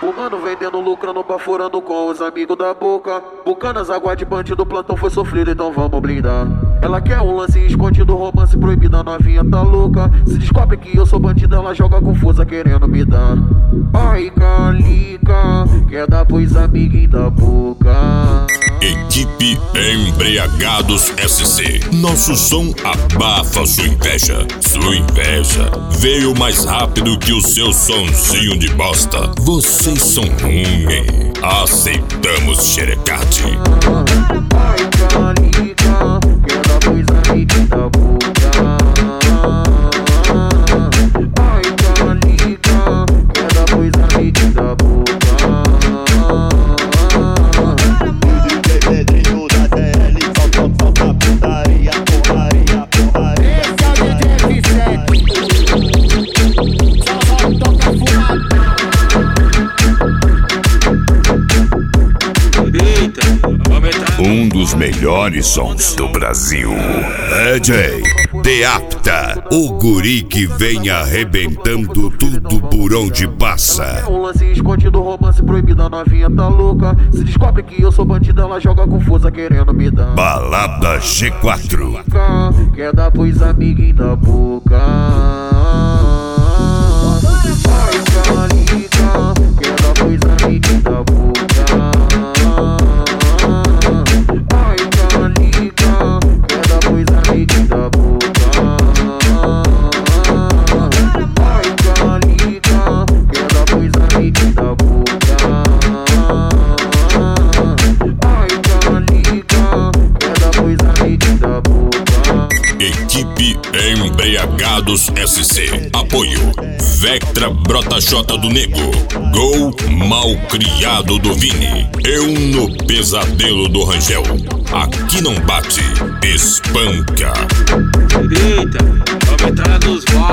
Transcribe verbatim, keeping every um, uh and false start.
Fumando, vendendo, lucrando, baforando com os amigos da boca. Bucanas, água de bandido, plantão foi sofrido, então vamos blindar. Ela quer um lance escondido, romance proibido, a novinha tá louca. Se descobre que eu sou bandido, ela joga confusa querendo me dar. Ai, calica, quer dar pros amiguinhos da boca. Equipe Embriagados S C. Nosso som abafa sua inveja. Sua inveja veio mais rápido que o seu sonzinho de bosta. Vocês são ruins. Aceitamos xerecate. Ai, calica, quer dar pros amiguinhos da boca. Ai, calica, quer dar pros amiguinhos da boca. Um dos melhores sons do Brasil. D J Deapta, o guri que vem arrebentando tudo por onde passa. Um lance escondido, romance proibido, a novinha tá louca. Se descobre que eu sou bandido, ela joga confusa querendo me dar. Balada G quatro. Quer dar pros amiguinhos da boca. Ai, calica, quer dar pros amiguinhos da boca. Equipe Embriagados S C. Apoio Vectra Brota J do Nego. Gol Malcriado do Vini. Eu no Pesadelo do Rangel. Aqui não bate, espanca. Eita, vamos entrar nos